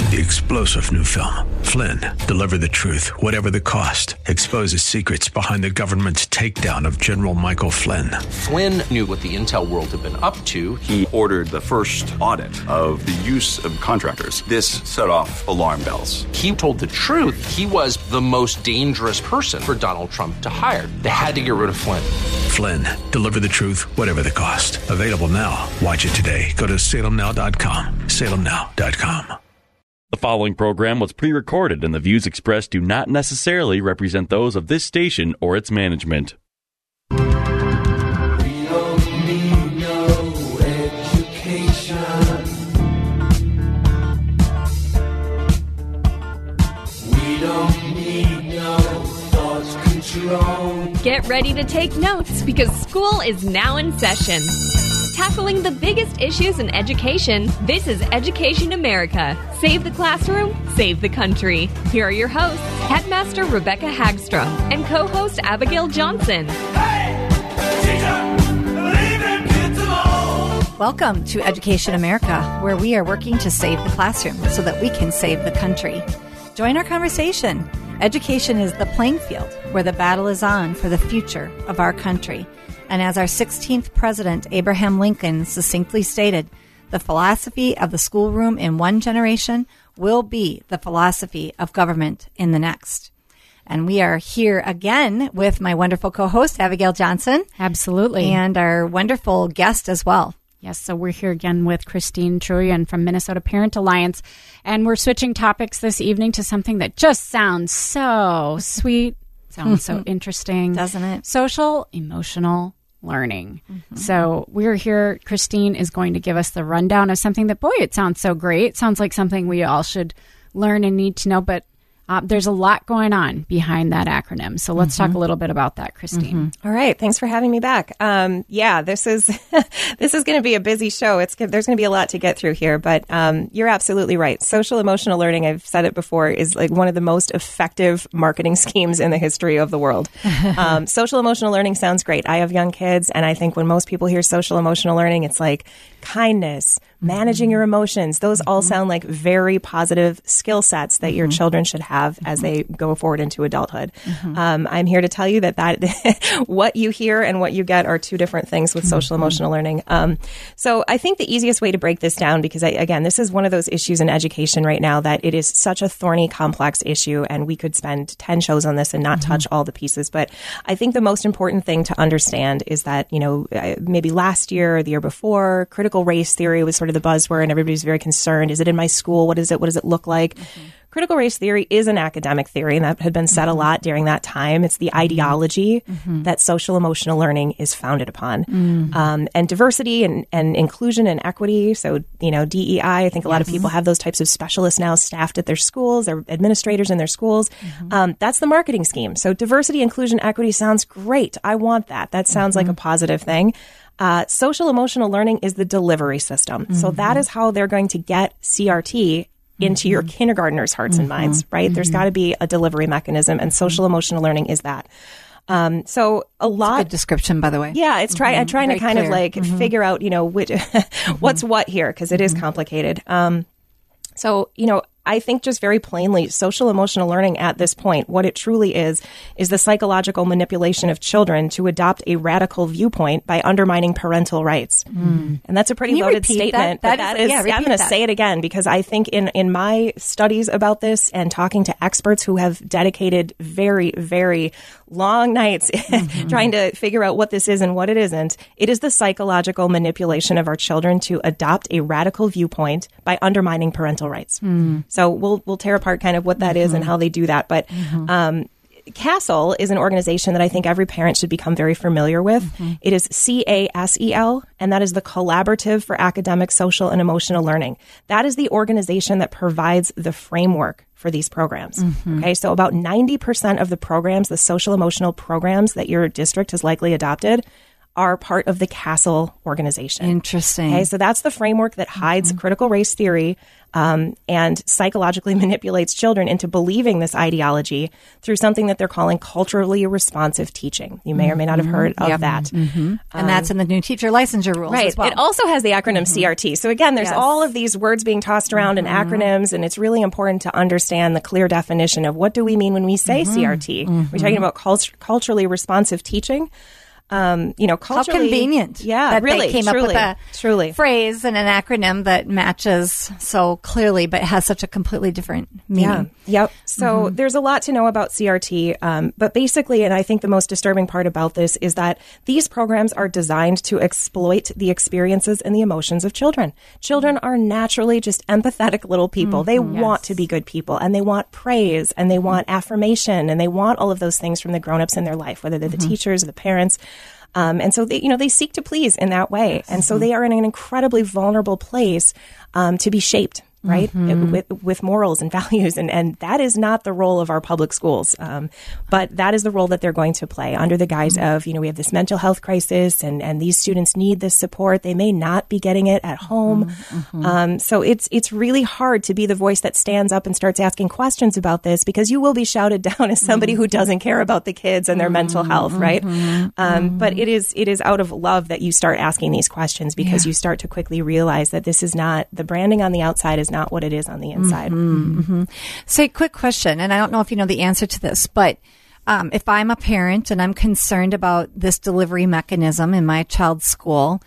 the explosive new film, Flynn, Deliver the Truth, Whatever the Cost, exposes secrets behind the government's takedown of General Michael Flynn. Flynn knew what the intel world had been up to. He ordered the first audit of the use of contractors. This set off alarm bells. He told the truth. He was the most dangerous person for Donald Trump to hire. They had to get rid of Flynn. Flynn, Deliver the Truth, Whatever the Cost. Available now. Watch it today. Go to salemnow.com. salemnow.com. The following program was pre-recorded, and the views expressed do not necessarily represent those of this station or its management. We don't need no education. We don't need no thought control. Get ready to take notes because school is now in session. Tackling the biggest issues in education, this is Education America. Save the classroom, save the country. Here are your hosts, Headmaster Rebecca Hagstrom and co-host Abigail Johnson. Hey, teacher, leave them kids alone. Welcome to Education America, where we are working to save the classroom so that we can save the country. Join our conversation. Education is the playing field where the battle is on for the future of our country. And as our 16th president, Abraham Lincoln, succinctly stated, the philosophy of the schoolroom in one generation will be the philosophy of government in the next. And we are here again with my wonderful co-host, Abigail Johnson. Absolutely. And our wonderful guest as well. Yes, so we're here again with Christine Truian from Minnesota Parent Alliance. And we're switching topics this evening to something that just sounds so sweet, sounds so interesting. Doesn't it? Social emotional learning. Mm-hmm. So we're here. Christine is going to give us the rundown of something that, boy, it sounds so great. It sounds like something we all should learn and need to know, but there's a lot going on behind that acronym. So let's talk a little bit about that, Christine. All right. Thanks for having me back. This is this is going to be a busy show. There's going to be a lot to get through here, but you're absolutely right. Social emotional learning, I've said it before, is like one of the most effective marketing schemes in the history of the world. Social emotional learning sounds great. I have young kids, and I think when most people hear social emotional learning, it's like kindness, managing your emotions. Those all sound like very positive skill sets that your children should have as they go forward into adulthood. I'm here to tell you that what you hear and what you get are two different things with social emotional learning. So I think the easiest way to break this down, because again, this is one of those issues in education right now that it is such a thorny, complex issue, and we could spend 10 shows on this and not touch all the pieces. But I think the most important thing to understand is that, maybe last year or the year before, critical race theory was sort of the buzzword, and everybody's very concerned. Is it in my school? What is it? What does it look like? Critical race theory is an academic theory, and that had been said a lot during that time. It's the ideology that social emotional learning is founded upon. And diversity and inclusion and equity, so, DEI, I think a lot of people have those types of specialists now staffed at their schools, or administrators in their schools. That's the marketing scheme. So diversity, inclusion, equity sounds great. I want that. That sounds like a positive thing. Social emotional learning is the delivery system. So that is how they're going to get CRT into your kindergartners' hearts and minds, right? There's got to be a delivery mechanism, and social emotional learning is that. So a lot. That's a good description, by the way. Yeah, it's trying to kind of like figure out, which, what's what here, because it is complicated. So, I think just very plainly, social emotional learning at this point, what it truly is the psychological manipulation of children to adopt a radical viewpoint by undermining parental rights. And that's a pretty loaded statement. That is I'm going to say it again, because I think in my studies about this and talking to experts who have dedicated very, very long nights trying to figure out what this is and what it isn't, it is the psychological manipulation of our children to adopt a radical viewpoint by undermining parental rights. So we'll tear apart kind of what that is and how they do that. But CASEL is an organization that I think every parent should become very familiar with. It is CASEL, and that is the Collaborative for Academic, Social, and Emotional Learning. That is the organization that provides the framework for these programs. Okay, so about 90% of the programs, the social emotional programs that your district has likely adopted, are part of the CASEL organization. Interesting. Okay, so that's the framework that hides critical race theory and psychologically manipulates children into believing this ideology through something that they're calling culturally responsive teaching. You may or may not have heard of that. And that's in the new teacher licensure rules Right. as well. It also has the acronym CRT. So again, there's Yes. all of these words being tossed around and acronyms, and it's really important to understand the clear definition of what do we mean when we say CRT. We're talking about culturally responsive teaching. How Culturally, convenient. Yeah, that really, they came truly, up with a phrase and an acronym that matches so clearly, but has such a completely different meaning. Yeah. Yep. So there's a lot to know about CRT, but basically, and I think the most disturbing part about this is that these programs are designed to exploit the experiences and the emotions of children. Children are naturally just empathetic little people. They want to be good people, and they want praise, and they want affirmation, and they want all of those things from the grown-ups in their life, whether they're the teachers or the parents. And so they seek to please in that way. And so they are in an incredibly vulnerable place to be shaped, right? With morals and values. And that is not the role of our public schools. But that is the role that they're going to play under the guise of, we have this mental health crisis and these students need this support. They may not be getting it at home. So it's really hard to be the voice that stands up and starts asking questions about this, because you will be shouted down as somebody who doesn't care about the kids and their mental health, right? But it is out of love that you start asking these questions, because you start to quickly realize that this is not, the branding on the outside is not what it is on the inside. So, quick question, and I don't know if you know the answer to this, but if I'm a parent and I'm concerned about this delivery mechanism in my child's school,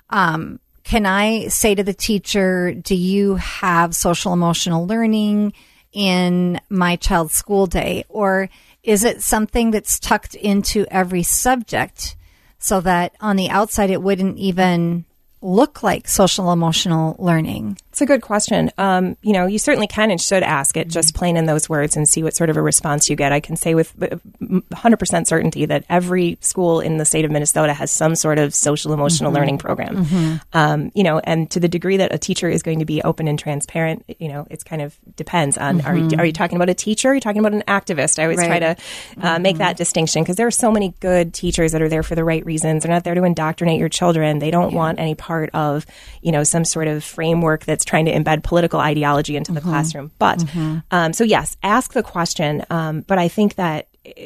can I say to the teacher, do you have social emotional learning in my child's school day? Or is it something that's tucked into every subject so that on the outside it wouldn't even look like social emotional learning? It's a good question. You certainly can and should ask it just plain in those words and see what sort of a response you get. I can say with 100% certainty that every school in the state of Minnesota has some sort of social emotional learning program. And to the degree that a teacher is going to be open and transparent, it's kind of depends on, are you talking about a teacher? Are you talking about an activist? I always try to make that distinction, because there are so many good teachers that are there for the right reasons. They're not there to indoctrinate your children. They don't want any part of, some sort of framework that's trying to embed political ideology into the classroom. But, so yes, ask the question. But I think that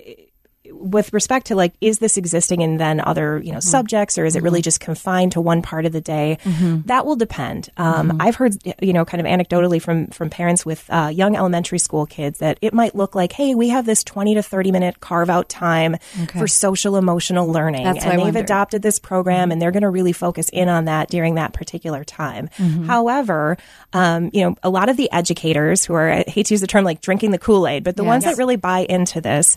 with respect to is this existing in then other, subjects, or is it really just confined to one part of the day? That will depend. I've heard, kind of anecdotally from parents with young elementary school kids that it might look like, hey, we have this 20 to 30 minute carve out time for social emotional learning. That's and they've adopted this program and they're going to really focus in on that during that particular time. However, a lot of the educators who are, I hate to use the term drinking the Kool-Aid, but the ones that really buy into this,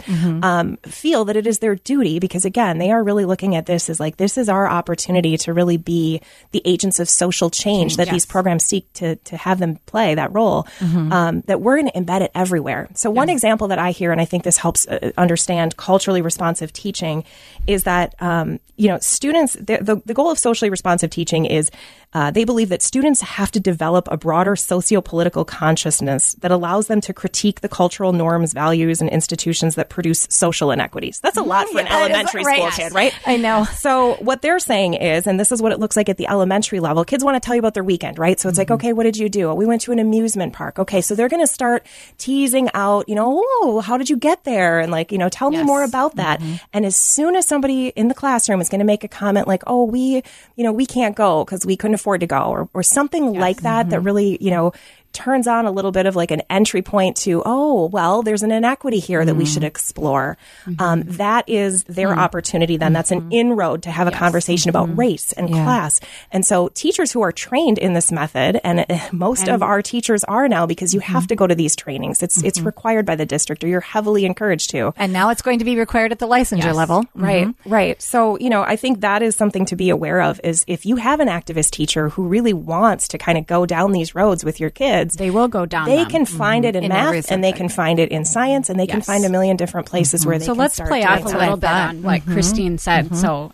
feel that it is their duty, because again, they are really looking at this as this is our opportunity to really be the agents of social change that these programs seek to have them play that role, that we're going to embed it everywhere. So one example that I hear, and I think this helps understand culturally responsive teaching, is that, students, the goal of socially responsive teaching is they believe that students have to develop a broader socio-political consciousness that allows them to critique the cultural norms, values, and institutions that produce social inequities. That's a lot for an elementary school kid, right? I know. So what they're saying is, and this is what it looks like at the elementary level, kids want to tell you about their weekend, right? So it's okay, what did you do? We went to an amusement park. Okay, so they're going to start teasing out, oh, how did you get there? And tell me more about that. And as soon as somebody in the classroom is going to make a comment oh, we can't go because we couldn't afford to go, or something like that, that really, turns on a little bit of an entry point to, oh, well, there's an inequity here that we should explore. That is their opportunity then. That's an inroad to have a conversation about race and class. And so teachers who are trained in this method, and most of our teachers are now, because you have to go to these trainings. It's required by the district, or you're heavily encouraged to. And now it's going to be required at the licensure level. Right. So, I think that is something to be aware of, is if you have an activist teacher who really wants to kind of go down these roads with your kids, they will go down. They can find it in math, and they can find it in science, and they can find a million different places where they can start. So let's play off a little bit on what Christine said. So,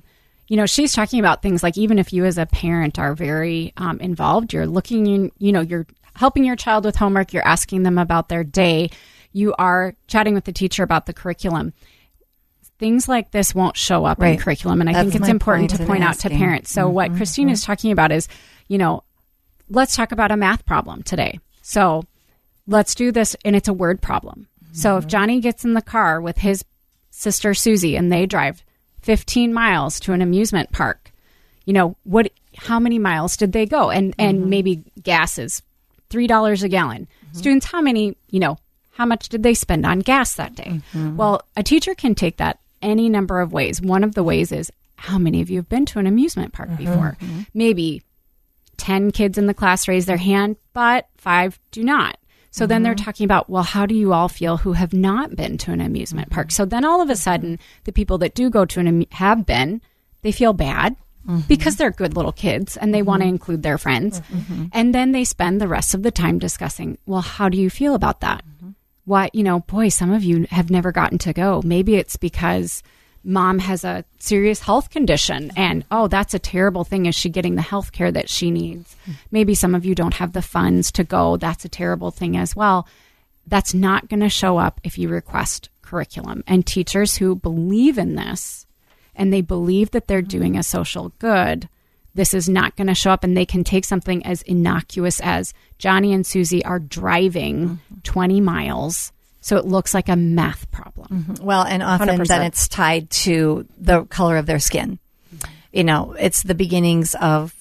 she's talking about things like, even if you as a parent are very involved, you're looking in, you're helping your child with homework, you're asking them about their day, you are chatting with the teacher about the curriculum. things like this won't show up in Right. curriculum. And I That's think it's my important point to in point out to asking. parents. So what Christine is talking about is, let's talk about a math problem today. So let's do this, and it's a word problem. So if Johnny gets in the car with his sister Susie and they drive 15 miles to an amusement park, how many miles did they go? And maybe gas is $3 a gallon. Students, how much did they spend on gas that day? Well, a teacher can take that any number of ways. One of the ways is, how many of you have been to an amusement park before? Maybe 10 kids in the class raise their hand, but 5 do not. So then they're talking about, well, how do you all feel who have not been to an amusement park? So then all of a sudden, the people that do go to have been, they feel bad because they're good little kids and they want to include their friends. And then they spend the rest of the time discussing, well, how do you feel about that? Why, some of you have never gotten to go. Maybe it's because mom has a serious health condition and, oh, that's a terrible thing. Is she getting the health care that she needs? Maybe some of you don't have the funds to go. That's a terrible thing as well. That's not going to show up if you request curriculum. And teachers who believe in this and they believe that they're doing a social good, this is not going to show up, and they can take something as innocuous as Johnny and Susie are driving 20 miles. So it looks like a math problem. Well, and often 100%. then it's tied to the color of their skin. It's the beginnings of,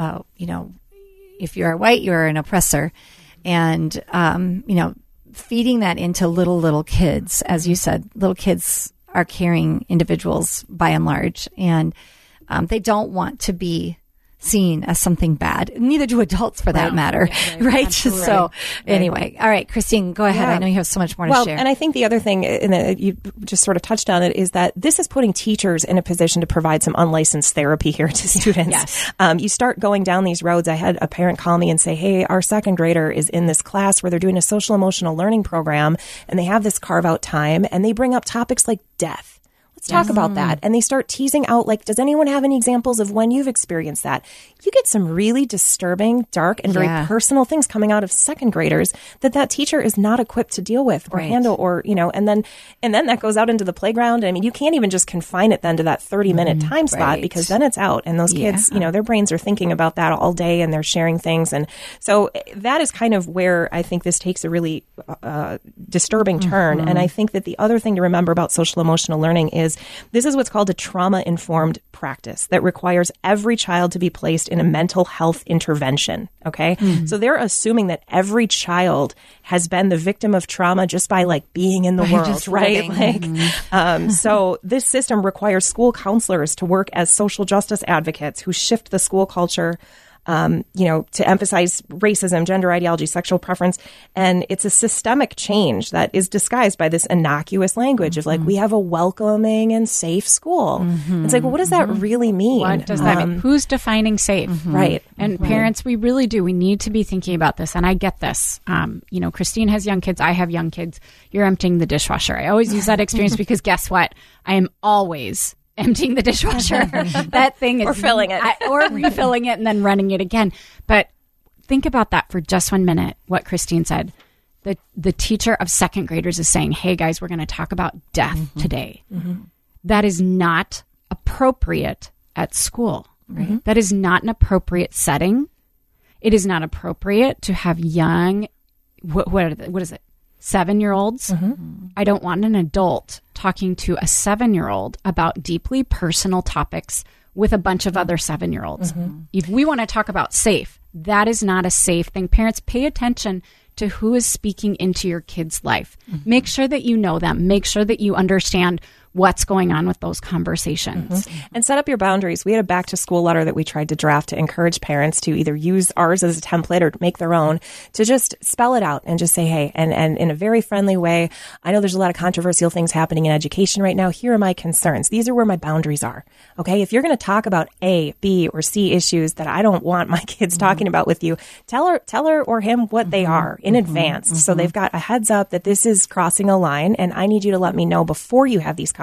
if you are white, you are an oppressor. And, feeding that into little kids, as you said, little kids are caring individuals by and large. And they don't want to be seen as something bad. Neither do adults, for that matter, right? Absolutely. So anyway, all right, Christine, go ahead. Yeah. I know you have so much more to share. And I think the other thing, and you just sort of touched on it, is that this is putting teachers in a position to provide some unlicensed therapy here to students. Yes. You start going down these roads. I had a parent call me and say, hey, our second grader is in this class where they're doing a social emotional learning program, and they have this carve out time, and they bring up topics like death. Let's talk about that. And they start teasing out, like, does anyone have any examples of when you've experienced that? You get some really disturbing, dark, and very personal things coming out of second graders that teacher is not equipped to deal with or handle, or, and then that goes out into the playground. I mean, you can't even just confine it then to that 30-minute time slot, because then it's out. And those kids, their brains are thinking about that all day and they're sharing things. And so that is kind of where I think this takes a really disturbing turn. And I think that the other thing to remember about social emotional learning is this is what's called a trauma-informed practice that requires every child to be placed in a mental health intervention. Okay. So they're assuming that every child has been the victim of trauma just by being in the world, right? So this system requires school counselors to work as social justice advocates who shift the school culture, to emphasize racism, gender ideology, sexual preference. And it's a systemic change that is disguised by this innocuous language of we have a welcoming and safe school. It's like, well, what does that really mean? What does that mean? Who's defining safe? Right. And parents, we really do. We need to be thinking about this. And I get this. Christine has young kids. I have young kids. You're emptying the dishwasher. I always use that experience because guess what? I am always emptying the dishwasher. That thing is... Or filling it. Or refilling it and then running it again. But think about that for just 1 minute, what Christine said. The teacher of second graders is saying, hey, guys, we're going to talk about death today. That is not appropriate at school. Right? That is not an appropriate setting. It is not appropriate to have young... What is it? 7-year-olds. I don't want an adult talking to a 7-year-old about deeply personal topics with a bunch of other 7-year-olds. If we want to talk about safe, that is not a safe thing. Parents, pay attention to who is speaking into your kid's life. Make sure that you know them. Make sure that you understand what's going on with those conversations. And set up your boundaries. We had a back to school letter that we tried to draft to encourage parents to either use ours as a template or make their own, to just spell it out and just say, hey, and in a very friendly way, I know there's a lot of controversial things happening in education right now. Here are my concerns. These are where my boundaries are. Okay. If you're going to talk about A, B, or C issues that I don't want my kids talking about with you, tell her or him what they are in advance. So they've got a heads up that this is crossing a line and I need you to let me know before you have these conversations.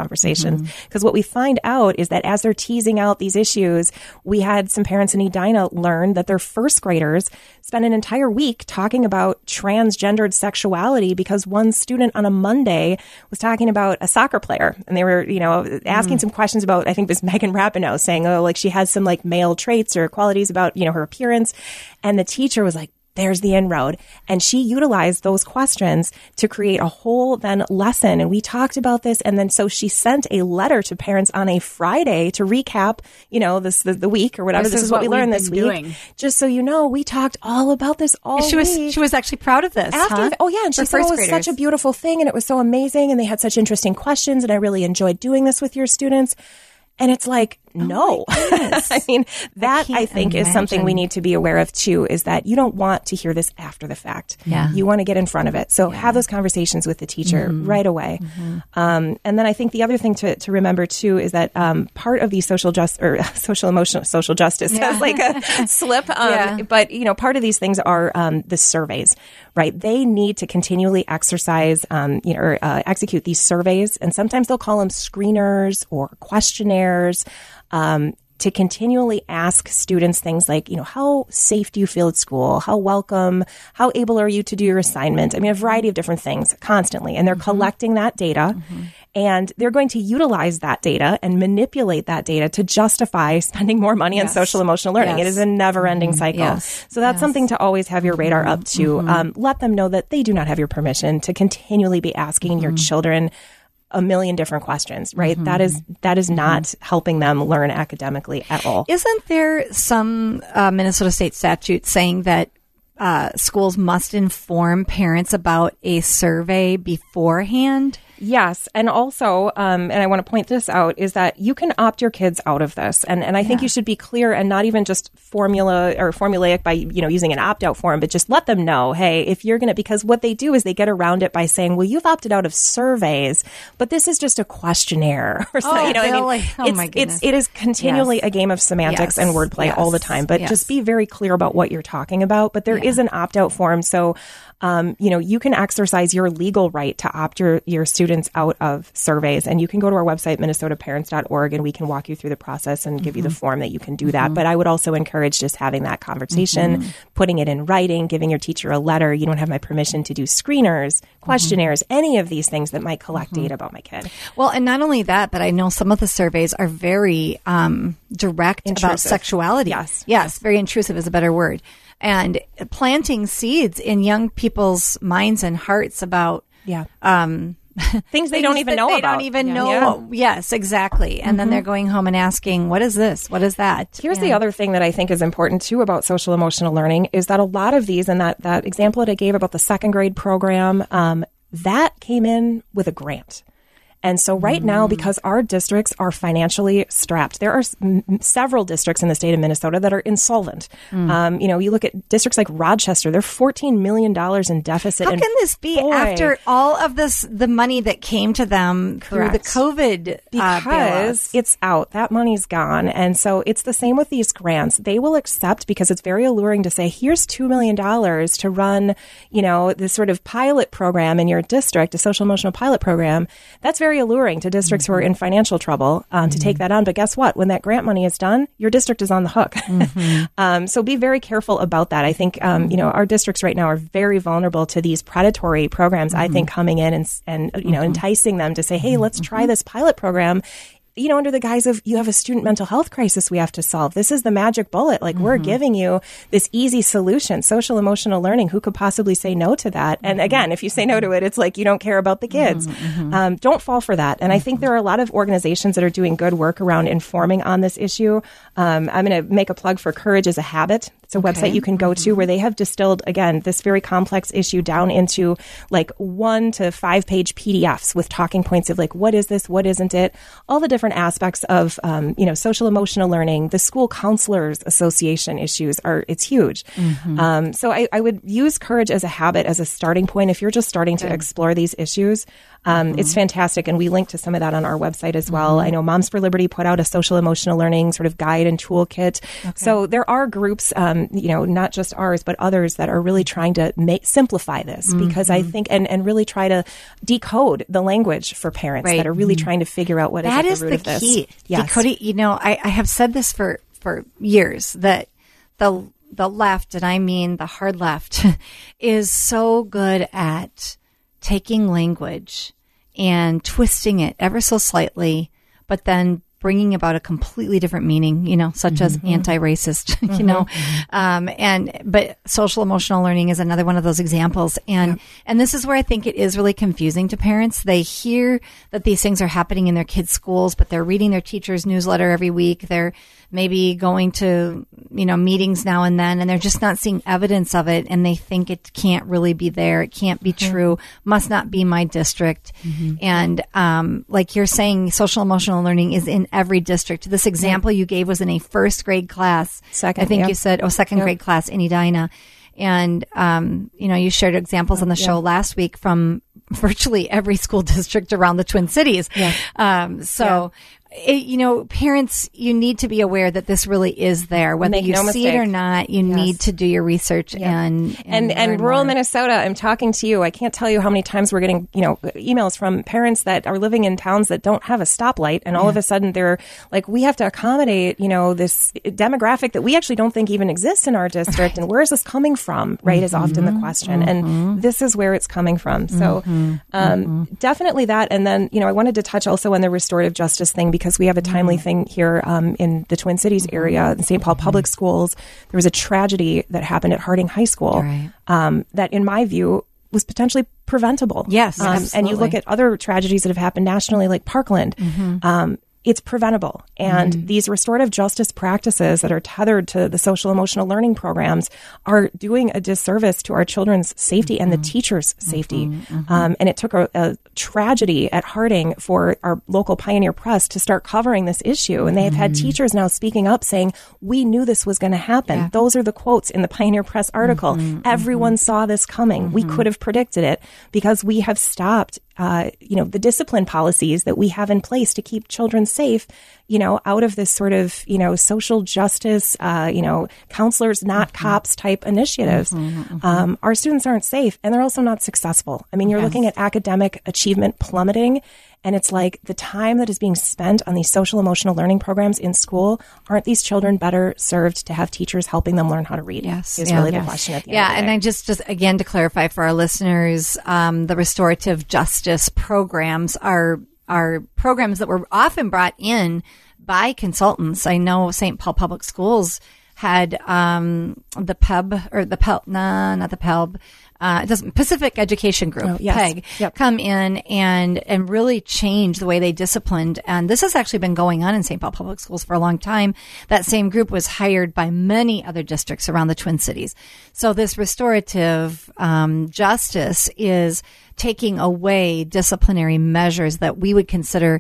conversations. Because what we find out is that as they're teasing out these issues, we had some parents in Edina learn that their first graders spent an entire week talking about transgendered sexuality because one student on a Monday was talking about a soccer player, and they were, asking some questions about, I think it was Megan Rapinoe, saying, oh, like she has some like male traits or qualities about, her appearance. And the teacher was like, there's the inroad. And she utilized those questions to create a whole then lesson. And we talked about this. And then so she sent a letter to parents on a Friday to recap, the week or whatever. This is what we learned this week. Doing. Just so you know, we talked all about this all week. She was actually proud of this. And she said it was such a beautiful thing and it was so amazing and they had such interesting questions and I really enjoyed doing this with your students. And it's like, no. I mean, that I think is something we need to be aware of too, is that you don't want to hear this after the fact. Yeah. You want to get in front of it. So have those conversations with the teacher right away. And then I think the other thing to remember too is that part of the social justice, that's like a slip. But, part of these things are the surveys, right? They need to continually exercise, or execute these surveys. And sometimes they'll call them screeners or questionnaires. To continually ask students things like, how safe do you feel at school? How welcome? How able are you to do your assignment? I mean, a variety of different things constantly. And they're collecting that data and they're going to utilize that data and manipulate that data to justify spending more money on social emotional learning. It is a never ending cycle. So that's something to always have your radar up to. Let them know that they do not have your permission to continually be asking your children a million different questions, right? That is not helping them learn academically at all. Isn't there some Minnesota state statute saying that schools must inform parents about a survey beforehand? Yes. And also, and I want to point this out, is that you can opt your kids out of this. And I think you should be clear and not even just formulaic by, using an opt-out form, but just let them know, hey, if you're going to, because what they do is they get around it by saying, well, you've opted out of surveys, but this is just a questionnaire. Or something. My goodness. It is continually a game of semantics and wordplay all the time, but just be very clear about what you're talking about. But there is an opt-out form. So, you can exercise your legal right to opt your students out of surveys. And you can go to our website, minnesotaparents.org, and we can walk you through the process and give you the form that you can do that. But I would also encourage just having that conversation, putting it in writing, giving your teacher a letter. You don't have my permission to do screeners, questionnaires, any of these things that might collect data about my kid. Well, and not only that, but I know some of the surveys are very direct about sexuality. Yes, very intrusive is a better word. And planting seeds in young people's minds and hearts about things they don't even know about. They don't even know. Yes, exactly. And then they're going home and asking, what is this? What is that? Here's the other thing that I think is important too about social emotional learning is that a lot of these, and that example that I gave about the second grade program, that came in with a grant. And so right now, because our districts are financially strapped, there are several districts in the state of Minnesota that are insolvent. You look at districts like Rochester, they're $14 million in deficit. How can this be after all of the money that came to them through the COVID because it's out. That money's gone. And so it's the same with these grants. They will accept because it's very alluring to say, here's $2 million to run, this sort of pilot program in your district, a social emotional pilot program. That's very alluring to districts who are in financial trouble to take that on. But guess what? When that grant money is done, your district is on the hook. So be very careful about that. I think, our districts right now are very vulnerable to these predatory programs, I think, coming in and enticing them to say, hey, let's try this pilot program. Under the guise of you have a student mental health crisis we have to solve. This is the magic bullet. Like we're giving you this easy solution, social emotional learning. Who could possibly say no to that? And again, if you say no to it, it's like you don't care about the kids. Don't fall for that. And I think there are a lot of organizations that are doing good work around informing on this issue. I'm going to make a plug for Courage is a Habit. It's a website you can go to where they have distilled, again, this very complex issue down into like 1 to 5 page PDFs with talking points of like, what is this? What isn't it? All the different aspects of, social emotional learning, the School Counselors Association issues it's huge. So I would use Courage as a Habit as a starting point. If you're just starting to explore these issues, it's fantastic. And we link to some of that on our website as well. I know Moms for Liberty put out a social emotional learning sort of guide and toolkit. So there are groups, not just ours, but others that are really trying to simplify this, because I think, and really try to decode the language for parents that are really trying to figure out what that is at the root of the this. key. Yes. Decoding, I have said this for years, that the left, and I mean the hard left, is so good at taking language and twisting it ever so slightly, but then bringing about a completely different meaning, such as anti-racist, but social emotional learning is another one of those examples. And this is where I think it is really confusing to parents. They hear that these things are happening in their kids' schools, but they're reading their teacher's newsletter every week. They're maybe going to, meetings now and then, and they're just not seeing evidence of it. And they think it can't really be there. It can't be true. Must not be my district. And, like you're saying, social emotional learning is in every district. This example you gave was in a first grade class. You said, second grade class in Edina. And, you shared examples on the show last week from virtually every school district around the Twin Cities. Parents, you need to be aware that this really is there. Whether you see it or not, you need to do your research and rural Minnesota, I'm talking to you. I can't tell you how many times we're getting, emails from parents that are living in towns that don't have a stoplight, and all of a sudden they're like, we have to accommodate, this demographic that we actually don't think even exists in our district. And where is this coming from? Right, is often the question. And this is where it's coming from. So definitely that. And then, I wanted to touch also on the restorative justice thing, because we have a timely thing here in the Twin Cities area, in St. Paul Public Schools. There was a tragedy that happened at Harding High School that, in my view, was potentially preventable. Yes, and you look at other tragedies that have happened nationally, like Parkland. It's preventable. And these restorative justice practices that are tethered to the social emotional learning programs are doing a disservice to our children's safety and the teachers' safety. And it took a tragedy at Harding for our local Pioneer Press to start covering this issue. And they have had teachers now speaking up saying, we knew this was going to happen. Those are the quotes in the Pioneer Press article. Everyone saw this coming. We could have predicted it, because we have stopped the discipline policies that we have in place to keep children safe, out of this sort of, social justice, counselors, not cops type initiatives. Our students aren't safe, and they're also not successful. I mean, you're looking at academic achievement plummeting, and it's like the time that is being spent on these social emotional learning programs in school, aren't these children better served to have teachers helping them learn how to read? Is really the question at the end of the day. And then just again, to clarify for our listeners, the restorative justice programs are programs that were often brought in by consultants. I know St. Paul Public Schools had the PEB, or the PELB, not the PELB, Pacific Education Group, PEG, come in and really change the way they disciplined. And this has actually been going on in St. Paul Public Schools for a long time. That same group was hired by many other districts around the Twin Cities. So this restorative justice is taking away disciplinary measures that we would consider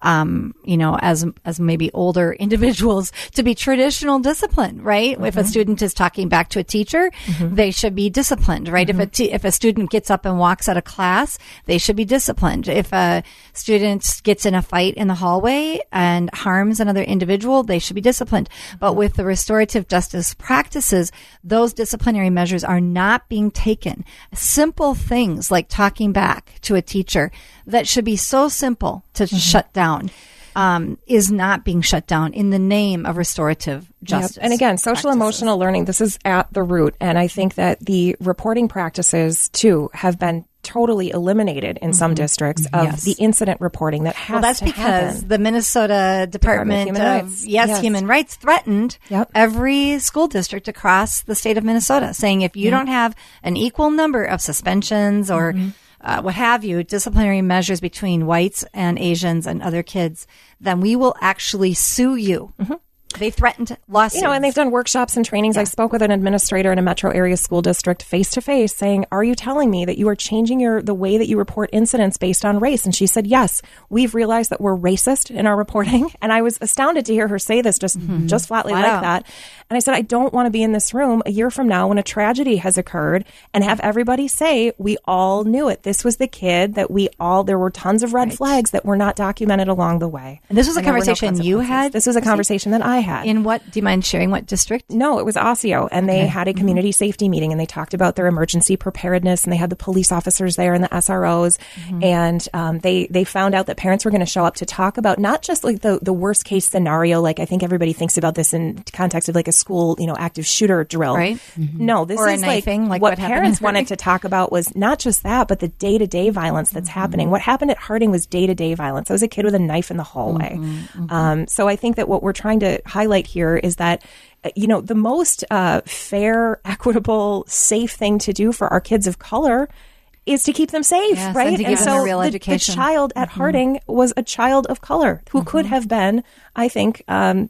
as maybe older individuals to be traditional discipline, right? If a student is talking back to a teacher, they should be disciplined, right? If a student gets up and walks out of class, they should be disciplined. If a student gets in a fight in the hallway and harms another individual, they should be disciplined. But with the restorative justice practices, those disciplinary measures are not being taken. Simple things like talking back to a teacher that should be so simple to shut down is not being shut down in the name of restorative justice. And again, social emotional learning, this is at the root. And I think that the reporting practices, too, have been totally eliminated in some districts of the incident reporting that has to happen. Well, that's because the Minnesota Department of Human Rights threatened every school district across the state of Minnesota, saying if you don't have an equal number of suspensions or what have you, disciplinary measures between whites and Asians and other kids, then we will actually sue you. They threatened lawsuits. And they've done workshops and trainings. I spoke with an administrator in a metro area school district face to face saying, are you telling me that you are changing the way that you report incidents based on race? And she said, yes, we've realized that we're racist in our reporting. And I was astounded to hear her say this just flatly like that. And I said, I don't want to be in this room a year from now when a tragedy has occurred and have everybody say, we all knew it. This was the kid that there were tons of red flags that were not documented along the way. And this was a conversation you had? This was a conversation that I had. In what, do you mind sharing what district? No, it was Osseo, and they had a community safety meeting, and they talked about their emergency preparedness, and they had the police officers there and the SROs, and they found out that parents were going to show up to talk about not just like the worst case scenario, like I think everybody thinks about this in context of like a school, active shooter drill. Right. No, this Or a is knifing, like what what happened parents in Harding. wanted to talk about was not just that, but the day-to-day violence that's happening. What happened at Harding was day-to-day violence. I was a kid with a knife in the hallway. So I think that what we're trying to highlight here is that the most fair, equitable, safe thing to do for our kids of color is to keep them safe, Yes, right? and to give them a real the education. child at Harding was a child of color who could have been, I think,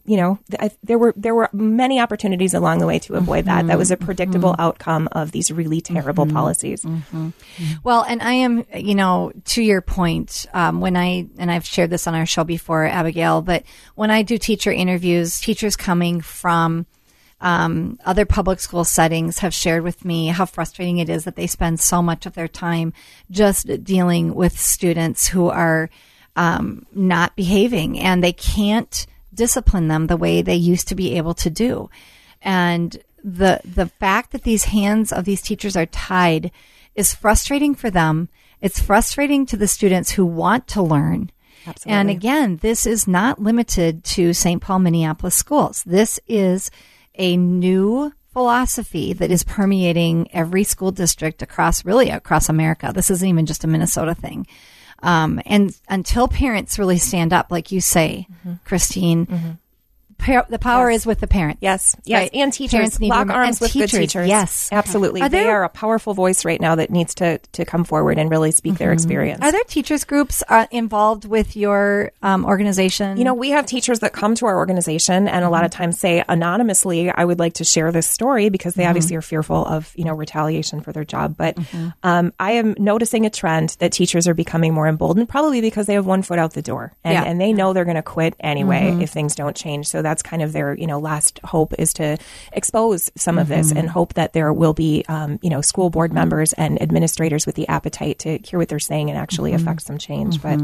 there were many opportunities along the way to avoid that. That was a predictable outcome of these really terrible policies. Well, and I am, to your point, and I've shared this on our show before, Abigail, but when I do teacher interviews, teachers coming from other public school settings have shared with me how frustrating it is that they spend so much of their time just dealing with students who are not behaving, and they can't discipline them the way they used to be able to do. And the fact that these hands of these teachers are tied is frustrating for them. It's frustrating to the students who want to learn. Absolutely. And again, this is not limited to St. Paul, Minneapolis schools. This is a new philosophy that is permeating every school district across America. This isn't even just a Minnesota thing. And until parents really stand up, like you say, Christine, the power is with the parent. Yes. Right? And teachers. Parents need to Lock remember- arms and with good teachers. Yes. Absolutely. They are a powerful voice right now that needs to come forward and really speak their experience. Are there teachers groups involved with your organization? We have teachers that come to our organization and a lot of times say anonymously, I would like to share this story because they obviously are fearful of, retaliation for their job. But I am noticing a trend that teachers are becoming more emboldened, probably because they have one foot out the door and they know they're going to quit anyway if things don't change. So that's kind of their, last hope is to expose some of this and hope that there will be, school board members and administrators with the appetite to hear what they're saying and actually affect some change. But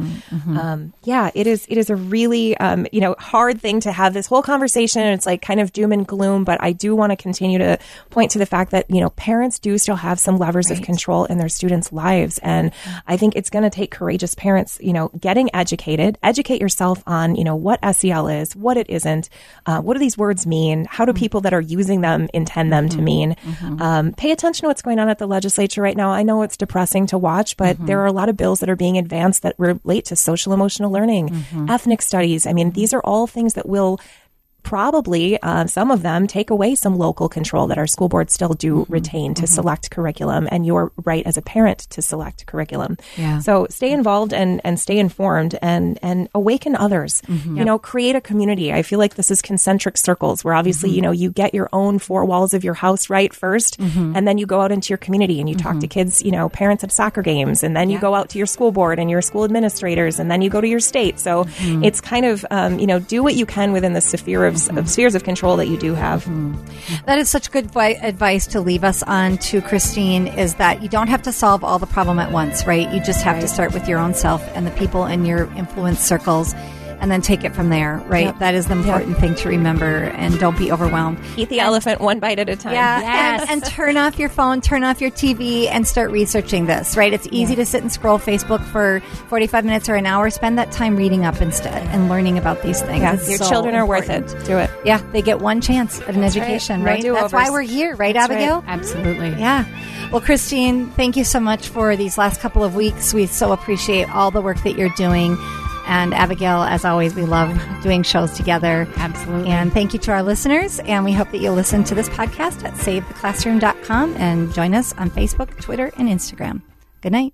it is a really, hard thing to have this whole conversation. And it's like kind of doom and gloom, but I do want to continue to point to the fact that, parents do still have some levers of control in their students' lives. And I think it's going to take courageous parents, getting educated, educate yourself on, what SEL is, what it isn't, what do these words mean? How do people that are using them intend them to mean? Pay attention to what's going on at the legislature right now. I know it's depressing to watch, but there are a lot of bills that are being advanced that relate to social emotional learning, ethnic studies. I mean, these are all things that will probably, some of them, take away some local control that our school boards still do retain to select curriculum and your right as a parent to select curriculum. Yeah. So stay involved and stay informed and awaken others. Create a community. I feel like this is concentric circles where obviously, you get your own four walls of your house right first, and then you go out into your community and you talk to kids, parents at soccer games, and then you go out to your school board and your school administrators, and then you go to your state. So it's kind of, do what you can within the sphere of spheres of control that you do have. That is such good advice to leave us on to, Christine, is that you don't have to solve all the problem at once, right? You just have to start with your own self and the people in your influence circles and then take it from there, right? Yep. That is the important thing to remember, and don't be overwhelmed. Eat the elephant one bite at a time. Yeah, Yes. and turn off your phone, turn off your TV, and start researching this, right? It's easy to sit and scroll Facebook for 45 minutes or an hour. Spend that time reading up instead and learning about these things. Yeah, It's your so children are important. worth it. Do it. Yeah, they get one chance at an education, No right? do-overs. That's why we're here, right, That's right. Abigail? Absolutely. Yeah. Well, Christine, thank you so much for these last couple of weeks. We so appreciate all the work that you're doing. And Abigail, as always, we love doing shows together. Absolutely. And thank you to our listeners. And we hope that you'll listen to this podcast at SaveTheClassroom.com and join us on Facebook, Twitter, and Instagram. Good night.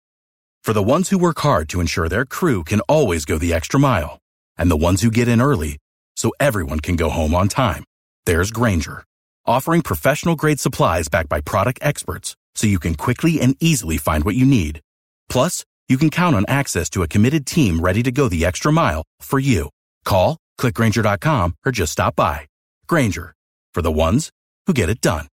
For the ones who work hard to ensure their crew can always go the extra mile, and the ones who get in early so everyone can go home on time, there's Grainger, offering professional-grade supplies backed by product experts so you can quickly and easily find what you need. Plus, you can count on access to a committed team ready to go the extra mile for you. Call, click Grainger.com, or just stop by. Grainger, for the ones who get it done.